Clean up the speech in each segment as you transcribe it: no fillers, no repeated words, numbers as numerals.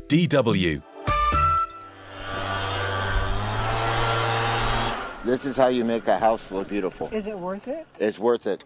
DW. This is how you make a house look beautiful. Is it worth it? It's worth it.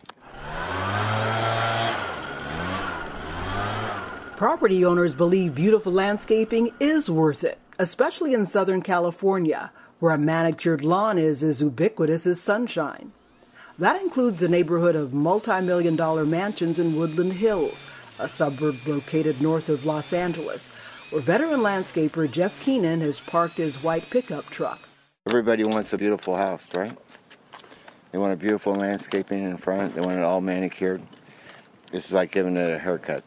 Property owners believe beautiful landscaping is worth it, especially in Southern California, where a manicured lawn is as ubiquitous as sunshine. That includes the neighborhood of multi-million-dollar mansions in Woodland Hills, a suburb located north of Los Angeles, where veteran landscaper Jeff Keenan has parked his white pickup truck. Everybody wants a beautiful house, right? They want a beautiful landscaping in front. They want it all manicured. This is like giving it a haircut.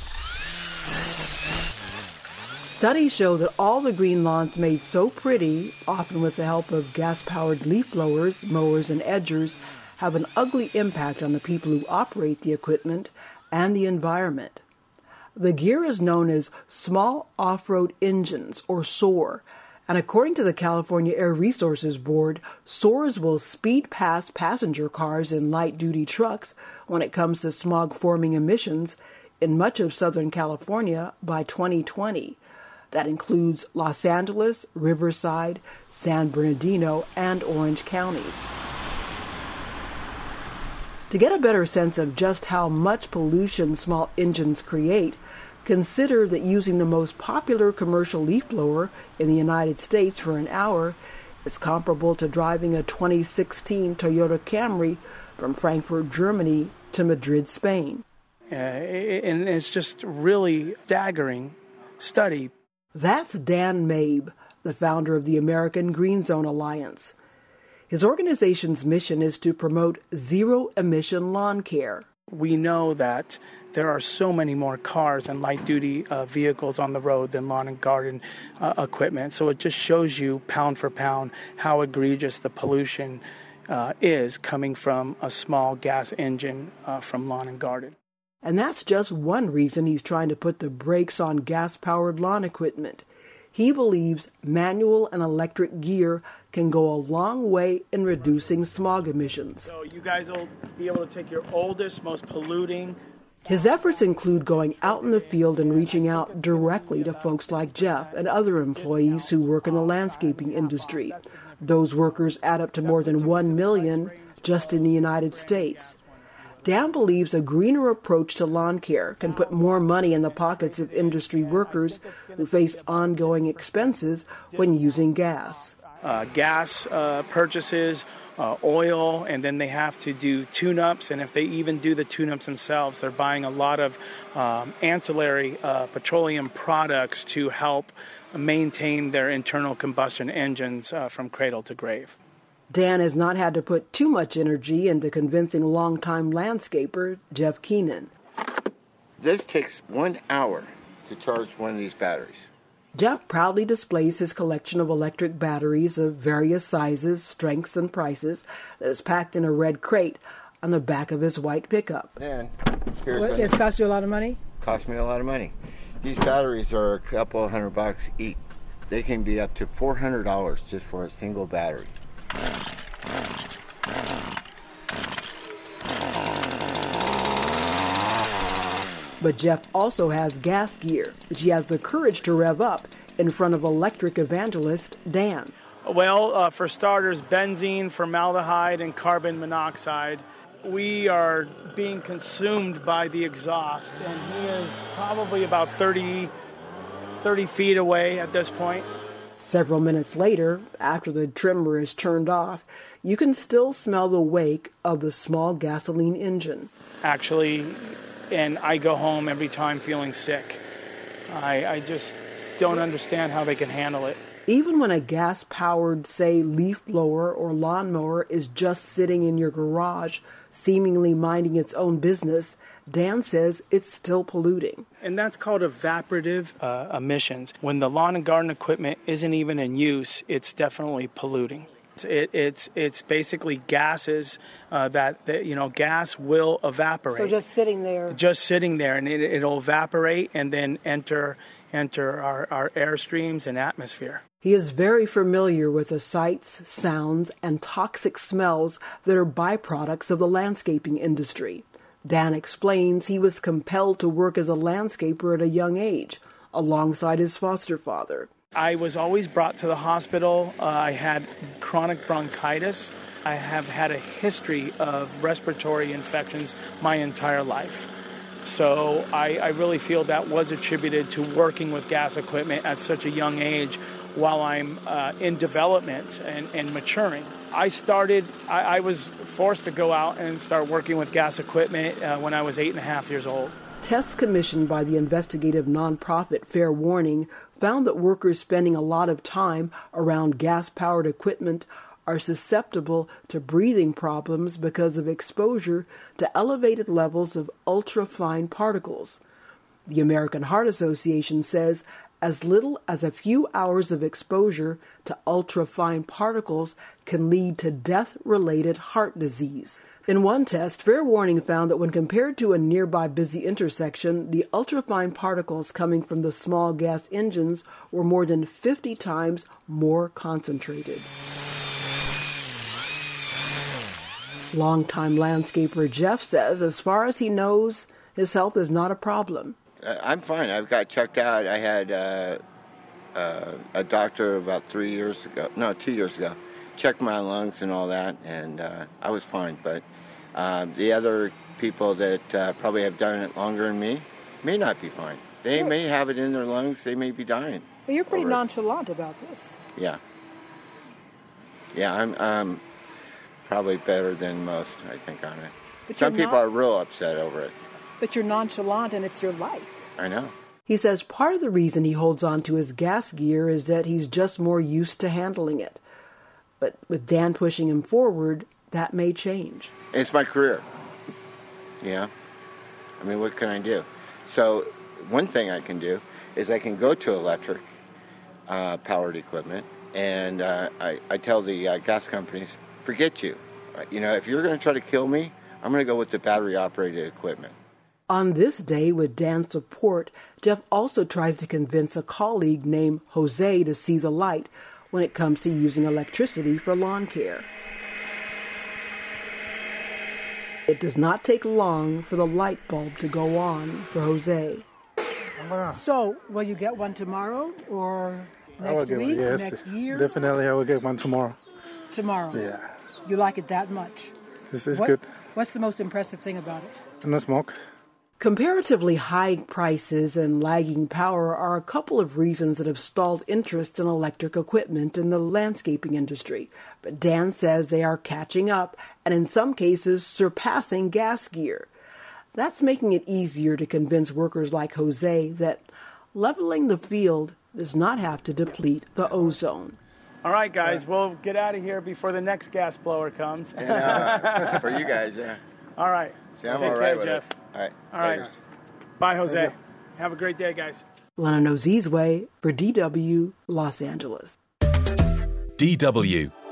Studies show that all the green lawns made so pretty, often with the help of gas-powered leaf blowers, mowers, and edgers, have an ugly impact on the people who operate the equipment and the environment. The gear is known as Small Off-Road Engines, or SOAR, and according to the California Air Resources Board, SOARs will speed past passenger cars and light-duty trucks when it comes to smog-forming emissions in much of Southern California by 2020. That includes Los Angeles, Riverside, San Bernardino, and Orange counties. To get a better sense of just how much pollution small engines create, consider that using the most popular commercial leaf blower in the United States for an hour is comparable to driving a 2016 Toyota Camry from Frankfurt, Germany to Madrid, Spain. And it's just really staggering study. That's Dan Mabe, the founder of the American Green Zone Alliance. His organization's mission is to promote zero-emission lawn care. We know that there are so many more cars and light-duty vehicles on the road than lawn and garden equipment. So it just shows you, pound for pound, how egregious the pollution is coming from a small gas engine from lawn and garden. And that's just one reason he's trying to put the brakes on gas-powered lawn equipment. He believes manual and electric gear can go a long way in reducing smog emissions. So you guys will be able to take your oldest, most polluting. His efforts include going out in the field and reaching out directly to folks like Jeff and other employees who work in the landscaping industry. Those workers add up to more than 1 million just in the United States. Dan believes a greener approach to lawn care can put more money in the pockets of industry workers who face ongoing expenses when using gas. Gas purchases, oil, and then they have to do tune-ups. And if they even do the tune-ups themselves, they're buying a lot of ancillary petroleum products to help maintain their internal combustion engines from cradle to grave. Dan has not had to put too much energy into convincing longtime landscaper Jeff Keenan. This takes 1 hour to charge one of these batteries. Jeff proudly displays his collection of electric batteries of various sizes, strengths, and prices that is packed in a red crate on the back of his white pickup. And It's cost you a lot of money? Cost me a lot of money. These batteries are a couple $100 each. They can be up to $400 just for a single battery. But Jeff also has gas gear, which he has the courage to rev up in front of electric evangelist Dan. Well, for starters, benzene, formaldehyde, and carbon monoxide. We are being consumed by the exhaust, and he is probably about 30 feet away at this point. Several minutes later, after the trimmer is turned off, you can still smell the wake of the small gasoline engine. Actually, and I go home every time feeling sick. I just don't understand how they can handle it. Even when a gas-powered, say, leaf blower or lawnmower is just sitting in your garage, seemingly minding its own business, Dan says it's still polluting. And that's called evaporative emissions. When the lawn and garden equipment isn't even in use, it's definitely polluting. It's basically gases that gas will evaporate. So just sitting there. Just sitting there, and it'll evaporate and then enter our airstreams and atmosphere. He is very familiar with the sights, sounds, and toxic smells that are byproducts of the landscaping industry. Dan explains he was compelled to work as a landscaper at a young age, alongside his foster father. I was always brought to the hospital. I had chronic bronchitis. I have had a history of respiratory infections my entire life. So I really feel that was attributed to working with gas equipment at such a young age while I'm in development and maturing. I was forced to go out and start working with gas equipment when I was 8.5 years old. Tests commissioned by the investigative nonprofit Fair Warning found that workers spending a lot of time around gas-powered equipment are susceptible to breathing problems because of exposure to elevated levels of ultrafine particles. The American Heart Association says as little as a few hours of exposure to ultrafine particles can lead to death-related heart disease. In one test, Fair Warning found that when compared to a nearby busy intersection, the ultrafine particles coming from the small gas engines were more than 50 times more concentrated. Longtime landscaper Jeff says, as far as he knows, his health is not a problem. I'm fine. I've got checked out. I had a doctor about 2 years ago, checked my lungs and all that, and I was fine. But the other people that probably have done it longer than me may not be fine. They may have it in their lungs. They may be dying. But you're pretty nonchalant about this. Yeah. Yeah, I'm probably better than most, I think, on it. But some people are real upset over it. But you're nonchalant and it's your life. I know. He says part of the reason he holds on to his gas gear is that he's just more used to handling it. But with Dan pushing him forward, that may change. It's my career. You know? I mean, what can I do? So one thing I can do is I can go to electric powered equipment, and I tell the gas companies, forget you. You know, if you're going to try to kill me, I'm going to go with the battery-operated equipment. On this day, with Dan's support, Jeff also tries to convince a colleague named Jose to see the light when it comes to using electricity for lawn care. It does not take long for the light bulb to go on for Jose. So, will you get one tomorrow or next week, yes, next year? Definitely, I will get one tomorrow. Tomorrow? Yeah. You like it that much? This is good. What's the most impressive thing about it? No smoke. Comparatively high prices and lagging power are a couple of reasons that have stalled interest in electric equipment in the landscaping industry. But Dan says they are catching up and in some cases surpassing gas gear. That's making it easier to convince workers like Jose that leveling the field does not have to deplete the ozone. All right, guys, we'll get out of here before the next gas blower comes. For you guys, yeah. All right. See, I'm Take all right care, with Jeff. it. All right. All right. Bye, Jose. Have a great day, guys. Lana Nozizwe for DW Los Angeles. DW